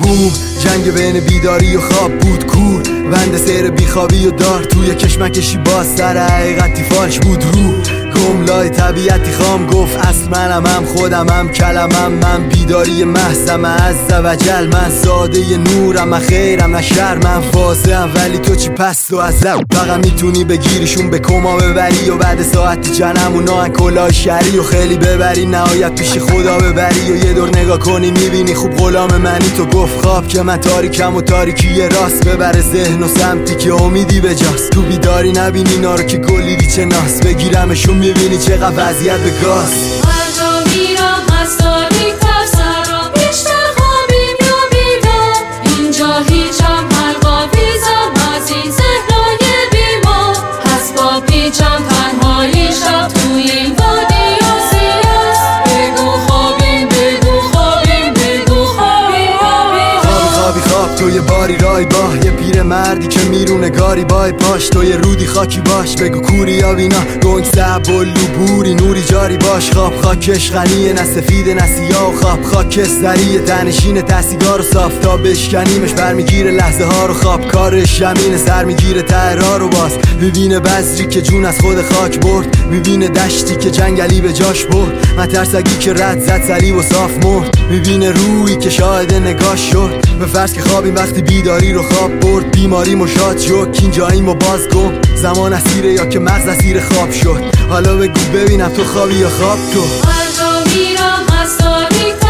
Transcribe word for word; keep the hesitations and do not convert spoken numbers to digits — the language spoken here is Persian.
کو جنگ بین بیداری و خواب بود کور بند سیر بیخوابی و دار توی کشمکشی باز سر حقیقتی فالش بود رو گملای طبیعتی خام گفت اصل منم هم خودم هم کلمم من بیداری محضم عز و جل من زاده نورم من خیرم نه شر من فاسدم ولی تو چی پس تو از لب فقط میتونی بگیریشون به کما ببری و بعد ساعتی جنم و ناهن کلاه شری و خیلی ببری نهایت پیش خدا ببری و یه دور نگاه کنی میبینی خوب غلام منی تو گفت خواب که من تاریکم و تاریکی راست ببره ذهن و سمتی که امیدی به جاست تو بیداری نبینی نارو که گلیدی چه ناس بگیرمشون میبینی چقدر وضعیت به گاز هر جا میرم از تاریک تر سرم بیشتر خوابیم یا بیدار اینجا هیچم حلقا ویزم از این ذهنای بیمار هست با پیچم تنهایی شب توی این وادی و سیاست بگو خوابیم بگو خوابیم بگو خوابیم خوابی خوابی خواب توی باری رای باه یه پیر مردی که میرونه گاری بای پاش توی رودی خاکی باش بگو کوری یا وینا گنگ سب و لوبوری نوری جاری باش خواب خاکش غنیه نه سفید نه سیاه و خواب خاکش زریه تنشین تسیگار و صاف تا بشکنیمش برمیگیره لحظه ها رو خواب کارش یمینه سر میگیره تهرها رو باز میبینه بذری که جون از خود خاک برد میبینه دشتی که جنگلی به جاش برد مترسگی که رد زد صلیب و صاف مرد میبینه روحی که شاهد نگاش شد به فرض که خوابیم وقتی بیداری رو خواب برد بیماری مشاد شد کینجاییم و باز گم زمان اسیره یا که مغز اسیر خواب شد حالا بگو ببینم تو خوابی یا خواب تو هر جا میرم از تاریک